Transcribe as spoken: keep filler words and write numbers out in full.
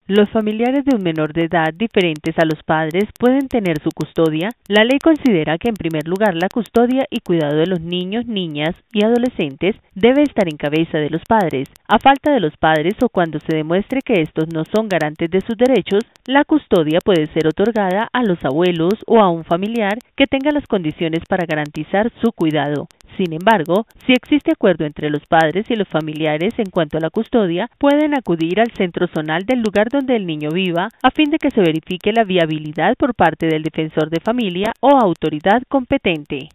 Los familiares de un menor de edad diferentes a los padres pueden tener su custodia. La ley considera que en primer lugar la custodia y cuidado de los niños, niñas y adolescentes debe estar en cabeza de los padres. A falta de los padres o cuando se demuestre que estos no son garantes de sus derechos, la custodia puede ser otorgada a los abuelos o a un familiar que tenga las condiciones para garantizar su cuidado. Sin embargo, si existe acuerdo entre los padres y los familiares en cuanto a la custodia, pueden acudir al centro zonal del lugar donde el niño viva a fin de que se verifique la viabilidad por parte del defensor de familia o autoridad competente.